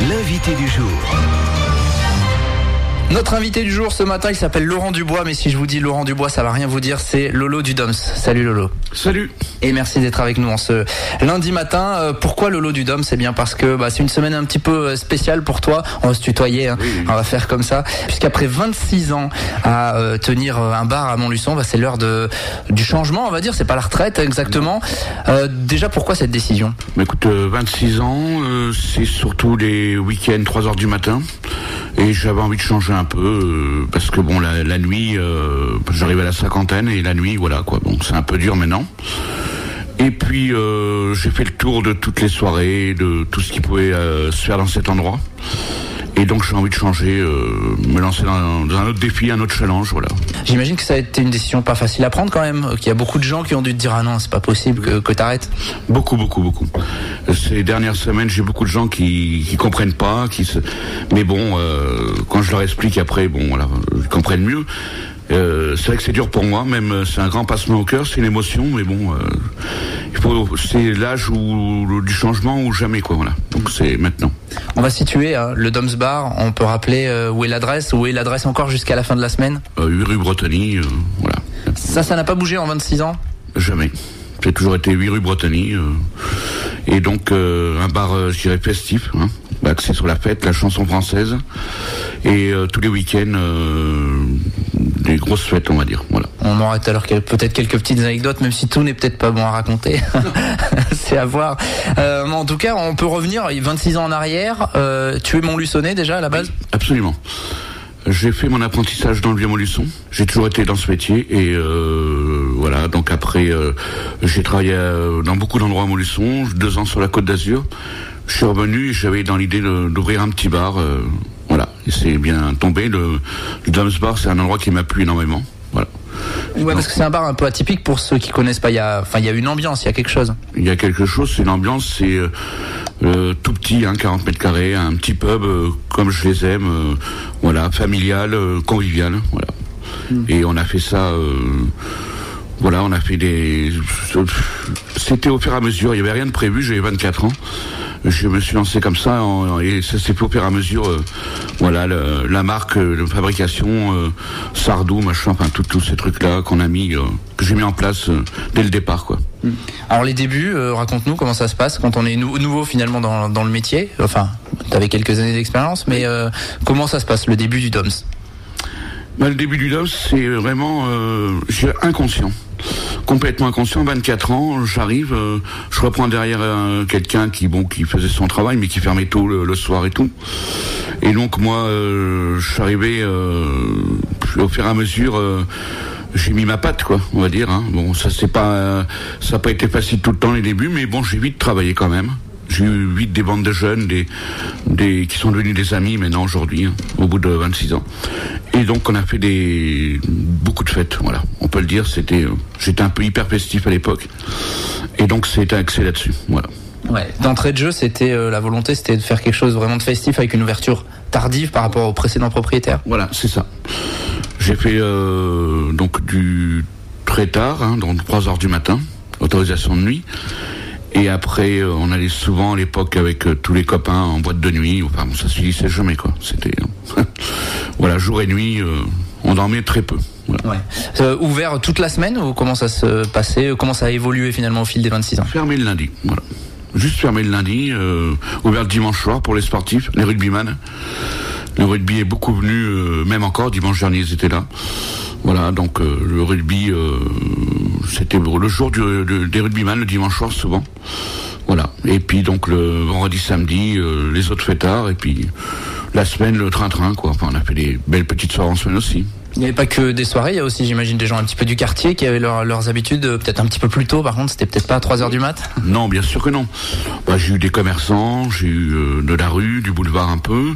L'invité du jour. Notre invité du jour ce matin, il s'appelle Laurent Dubois, mais si je vous dis Laurent Dubois, ça va rien vous dire, c'est Lolo du Doms. Salut Lolo. Salut. Et merci d'être avec nous en ce lundi matin. Pourquoi Lolo du Doms ? C'est bien parce que c'est une semaine un petit peu spéciale pour toi. On va se tutoyer, hein. Oui. On va faire comme ça. Puisqu'après 26 ans à tenir un bar à Montluçon, c'est l'heure du changement, on va dire. C'est pas la retraite exactement. Déjà, pourquoi cette décision ? Écoute, 26 ans, c'est surtout les week-ends 3h du matin. Et j'avais envie de changer un peu parce que la nuit, j'arrive à la cinquantaine et la nuit, voilà quoi. Donc c'est un peu dur maintenant. Et puis j'ai fait le tour de toutes les soirées, de tout ce qui pouvait se faire dans cet endroit. Et donc j'ai envie de changer, me lancer dans un autre défi, un autre challenge, voilà. J'imagine que ça a été une décision pas facile à prendre quand même, qu'il y a beaucoup de gens qui ont dû te dire ah non c'est pas possible que t'arrêtes. Beaucoup. Ces dernières semaines j'ai beaucoup de gens qui comprennent pas, mais bon, quand je leur explique après, ils comprennent mieux. C'est vrai que c'est dur pour moi, même c'est un grand passement au cœur, c'est une émotion, mais bon, c'est l'âge du changement ou jamais quoi, voilà. Donc c'est maintenant. On va situer le Doms Bar. On peut rappeler où est l'adresse encore jusqu'à la fin de la semaine. 8 rue Bretonnie, voilà. Ça n'a pas bougé en 26 ans ? Jamais. J'ai toujours été 8 rue Bretonnie, et donc un bar, je dirais festif, hein, axé sur la fête, la chanson française, et tous les week-ends. Des grosses fêtes, on va dire. Voilà. On aura tout à l'heure peut-être quelques petites anecdotes, même si tout n'est peut-être pas bon à raconter. C'est à voir. En tout cas, on peut revenir 26 ans en arrière. Tu es Montluçonnais déjà à la base ? Oui, absolument. J'ai fait mon apprentissage dans le Vieux-Montluçon. J'ai toujours été dans ce métier et voilà. Donc après, j'ai travaillé dans beaucoup d'endroits à Montluçon, 2 ans sur la Côte d'Azur. Je suis revenu et j'avais dans l'idée d'ouvrir un petit bar. Voilà, et c'est bien tombé. Le Doms Bar, c'est un endroit qui m'a plu énormément. Voilà. Ouais, parce que c'est un bar un peu atypique pour ceux qui connaissent pas. Il y a une ambiance, il y a quelque chose. Il y a quelque chose, c'est une ambiance, c'est tout petit, 40 mètres carrés, un petit pub comme je les aime, voilà, familial, convivial, voilà. Et on a fait ça. Voilà, on a fait c'était au fur et à mesure. Il y avait rien de prévu. J'avais 24 ans. Je me suis lancé comme ça et ça s'est fait au fur et à mesure. Voilà, la marque de fabrication, Sardou, machin, enfin tous ces trucs-là qu'on a mis, que j'ai mis en place dès le départ, quoi. Alors les débuts, raconte-nous comment ça se passe quand on est nouveau finalement dans le métier. Enfin, t'avais quelques années d'expérience, mais comment ça se passe le début du Doms ? Le début du Doms, c'est vraiment inconscient. Complètement inconscient, 24 ans, j'arrive, je reprends derrière quelqu'un qui faisait son travail, mais qui fermait tôt le soir et tout. Et donc moi, je suis arrivé au fur et à mesure, j'ai mis ma patte, quoi, on va dire. Hein. Bon, ça a pas été facile tout le temps les débuts, mais bon, j'ai vite travaillé quand même. J'ai eu vite des bandes de jeunes, qui sont devenus des amis maintenant aujourd'hui, hein, au bout de 26 ans. Et donc on a fait beaucoup de fêtes, voilà. On peut le dire, j'étais un peu hyper festif à l'époque. Et donc c'était axé là-dessus, voilà. Ouais. D'entrée de jeu, la volonté, c'était de faire quelque chose vraiment de festif avec une ouverture tardive par rapport aux précédents propriétaires. Voilà, c'est ça. J'ai fait donc du très tard, hein, donc 3h du matin, autorisation de nuit. Et après, on allait souvent à l'époque avec tous les copains en boîte de nuit. Enfin, ça se finissait jamais, quoi. C'était voilà, jour et nuit, on dormait très peu. Voilà. Ouais. Ouvert toute la semaine ou comment ça se passait ? Comment ça a évolué finalement au fil des 26 ans ? Fermé le lundi, voilà. Juste fermé le lundi, ouvert le dimanche soir pour les sportifs, les rugbyman. Le rugby est beaucoup venu, même encore, dimanche dernier ils étaient là. Voilà, donc le rugby, c'était le jour des rugbyman, le dimanche soir souvent. Voilà, et puis donc le vendredi, samedi, les autres fêtards, et puis la semaine, le train-train, quoi. Enfin, on a fait des belles petites soirées en semaine aussi. Il n'y avait pas que des soirées, il y a aussi, j'imagine, des gens un petit peu du quartier qui avaient leurs habitudes, peut-être un petit peu plus tôt, par contre, c'était peut-être pas à 3h du mat. Non, bien sûr que non. J'ai eu des commerçants, j'ai eu de la rue, du boulevard un peu.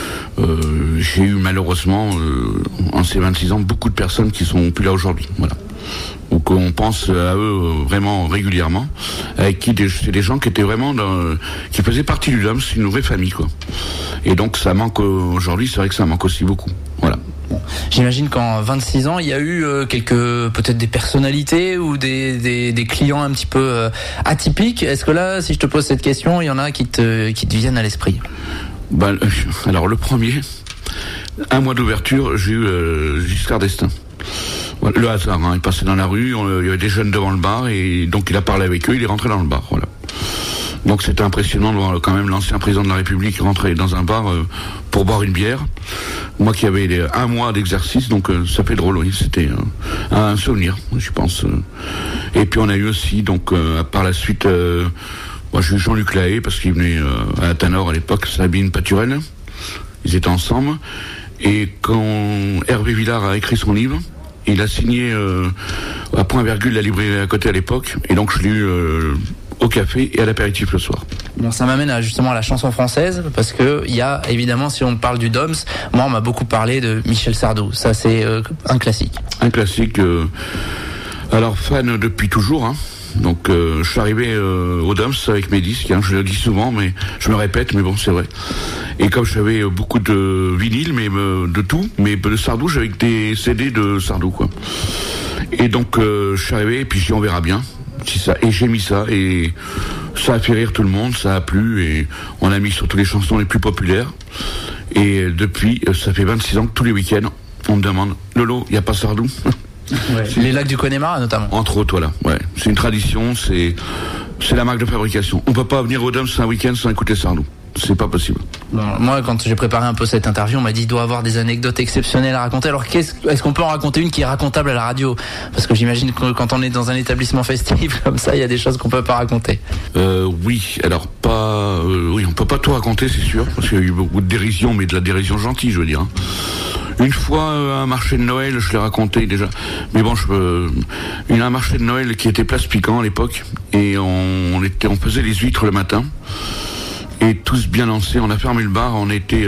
J'ai eu malheureusement, en ces 26 ans, beaucoup de personnes qui sont plus là aujourd'hui. Voilà. Donc on pense à eux vraiment régulièrement, avec qui c'est des gens qui étaient vraiment qui faisaient partie du Doms, une vraie famille, quoi. Et donc ça manque aujourd'hui, c'est vrai que ça manque aussi beaucoup. Voilà. Bon. J'imagine qu'en 26 ans, il y a eu peut-être des personnalités ou des clients un petit peu atypiques. Est-ce que là, si je te pose cette question, il y en a qui te viennent à l'esprit ? Alors le premier, un mois d'ouverture, j'ai eu Giscard d'Estaing. Voilà, le hasard, il passait dans la rue, il y avait des jeunes devant le bar, et donc il a parlé avec eux, il est rentré dans le bar, voilà. Donc c'était impressionnant de voir quand même l'ancien président de la République rentrer dans un bar pour boire une bière. Moi qui avais un mois d'exercice, donc ça fait drôle, oui, c'était un souvenir, je pense. Et puis on a eu aussi, donc par la suite, moi j'ai eu Jean-Luc Lahaye, parce qu'il venait à Tanor à l'époque, Sabine Paturel, ils étaient ensemble. Et quand Hervé Villard a écrit son livre, il a signé à point virgule la librairie à côté à l'époque, et donc je l'ai eu au café et à l'apéritif le soir. Bon, ça m'amène justement à la chanson française, parce que il y a évidemment, si on parle du DOMS, moi on m'a beaucoup parlé de Michel Sardou. Ça c'est un classique. Un classique. Alors fan depuis toujours. Hein. Donc je suis arrivé au DOMS avec mes disques. Hein, je le dis souvent, mais je me répète, mais bon c'est vrai. Et comme j'avais beaucoup de vinyles, mais de tout, mais de Sardou, j'avais des CD de Sardou quoi. Et donc je suis arrivé et puis j'ai dit on verra bien. Ça, et j'ai mis ça et ça a fait rire tout le monde, ça a plu et on a mis surtout les chansons les plus populaires. Et depuis, ça fait 26 ans que tous les week-ends, on me demande Lolo, il n'y a pas Sardou? Ouais. Les lacs du Connemara notamment. Entre autres, voilà. Ouais. C'est une tradition, c'est la marque de fabrication. On peut pas venir au DOMS un week-end sans écouter Sardou. C'est pas possible. Bon, moi, quand j'ai préparé un peu cette interview, on m'a dit qu'il doit avoir des anecdotes exceptionnelles à raconter. Alors, est-ce qu'on peut en raconter une qui est racontable à la radio? Parce que j'imagine que quand on est dans un établissement festif comme ça, il y a des choses qu'on peut pas raconter. Oui, alors pas... oui, on peut pas tout raconter, c'est sûr, parce qu'il y a eu beaucoup de dérision, mais de la dérision gentille, je veux dire. Hein. Une fois, un marché de Noël, je l'ai raconté déjà. Mais bon, un marché de Noël qui était Place Piquant à l'époque, et on faisait les huîtres le matin. Et tous bien lancés, on a fermé le bar, on était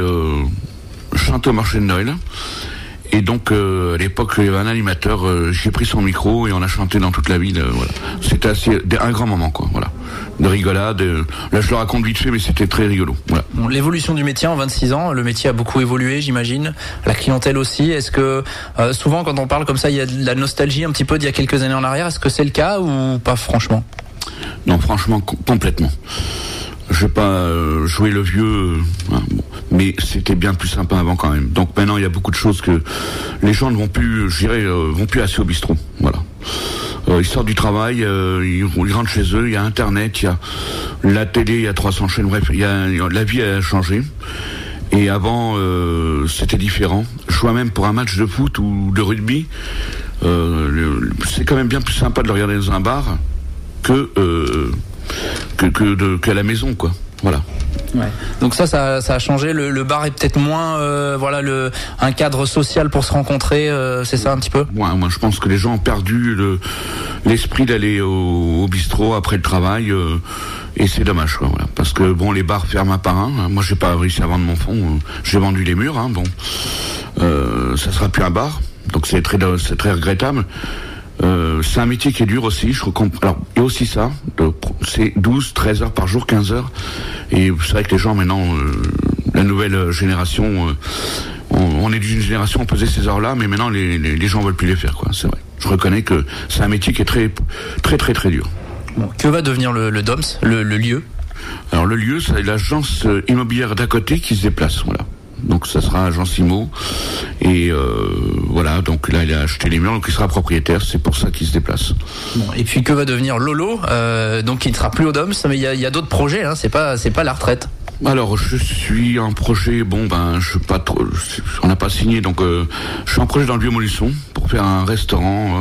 chanté au marché de Noël. Et donc à l'époque il y avait un animateur, j'ai pris son micro et on a chanté dans toute la ville. Voilà, c'était un grand moment quoi. Voilà, de rigolade. Là je le raconte vite fait, mais c'était très rigolo. Voilà. Bon, l'évolution du métier en 26 ans, le métier a beaucoup évolué, j'imagine. La clientèle aussi. Est-ce que souvent quand on parle comme ça, il y a de la nostalgie un petit peu d'il y a quelques années en arrière. Est-ce que c'est le cas ou pas franchement? Non, franchement complètement. Je vais pas jouer le vieux, bon, mais c'était bien plus sympa avant quand même. Donc maintenant il y a beaucoup de choses que les gens ne vont plus, je dirais, vont plus assez au bistrot. Voilà. Ils sortent du travail, ils rentrent chez eux. Il y a Internet, il y a la télé, il y a 300 chaînes. Bref, la vie a changé. Et avant c'était différent. Je vois même pour un match de foot ou de rugby, c'est quand même bien plus sympa de le regarder dans un bar qu'à la maison quoi. Voilà. Ouais. Donc ça a changé. Le bar est peut-être moins un cadre social pour se rencontrer. C'est ça un petit peu. Ouais, moi je pense que les gens ont perdu l'esprit d'aller au bistrot après le travail et c'est dommage quoi. Voilà. Parce que bon les bars ferment un par un. Moi j'ai pas réussi à vendre mon fond. J'ai vendu les murs. Bon, ça sera plus un bar. Donc c'est très regrettable. C'est un métier qui est dur aussi, alors, il y a aussi ça, c'est 12, 13 heures par jour, 15 heures, et c'est vrai que les gens maintenant, la nouvelle génération, on est d'une génération, on faisait ces heures-là, mais maintenant les gens veulent plus les faire, quoi, c'est vrai. Je reconnais que c'est un métier qui est très, très, très, très dur. Bon, que va devenir le DOMS, le lieu? Alors le lieu, c'est l'agence immobilière d'à côté qui se déplace, voilà. Donc ça sera agence IMO et voilà, donc là il a acheté les murs, donc il sera propriétaire, c'est pour ça qu'il se déplace. Bon, et puis que va devenir Lolo, donc il ne sera plus au DOMS, mais il y a d'autres projets, hein, c'est pas la retraite. Alors je suis en projet, je sais pas trop, on n'a pas signé, donc je suis en projet dans le Vieux-Molisson pour faire un restaurant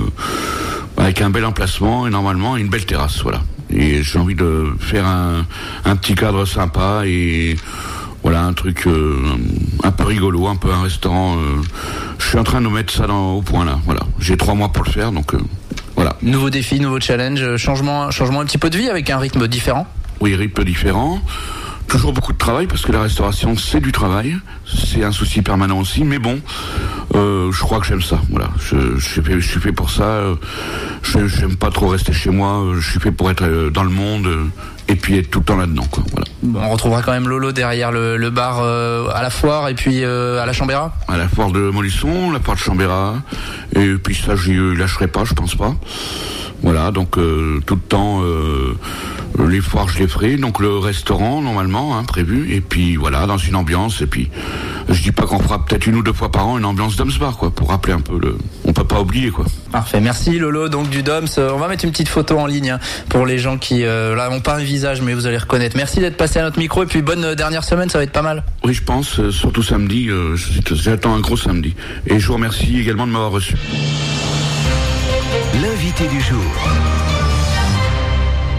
avec un bel emplacement et normalement une belle terrasse, voilà. Et j'ai envie de faire un petit cadre sympa et voilà, un truc un peu rigolo, un peu un restaurant. Je suis en train de mettre ça au point là. Voilà, j'ai 3 mois pour le faire, donc voilà. Nouveau défi, nouveau challenge, changement un petit peu de vie avec un rythme différent. Oui, rythme différent. Toujours beaucoup de travail parce que la restauration c'est du travail, c'est un souci permanent aussi. Mais bon, je crois que j'aime ça. Voilà, je suis fait pour ça. J'aime pas trop rester chez moi. Je suis fait pour être dans le monde. Et puis être tout le temps là-dedans, quoi. Voilà. Bon, on retrouvera quand même Lolo derrière le bar à la foire et puis à la Chambérat. À la foire de Molisson, la foire de Chambérat. Et puis ça, j'y lâcherai pas, je pense pas. Voilà, donc tout le temps, Les foires, je les ferai. Donc le restaurant, normalement, prévu. Et puis voilà, dans une ambiance. Et puis, je dis pas qu'on fera peut-être 1 ou 2 fois par an une ambiance Doms Bar, quoi, pour rappeler un peu on peut pas oublier, quoi. Parfait. Merci Lolo, donc du Doms. On va mettre une petite photo en ligne pour les gens qui là n'ont pas un visage, mais vous allez reconnaître. Merci d'être passé à notre micro. Et puis bonne dernière semaine, ça va être pas mal. Oui, je pense, surtout samedi. J'attends un gros samedi. Et je vous remercie également de m'avoir reçu. L'invité du jour.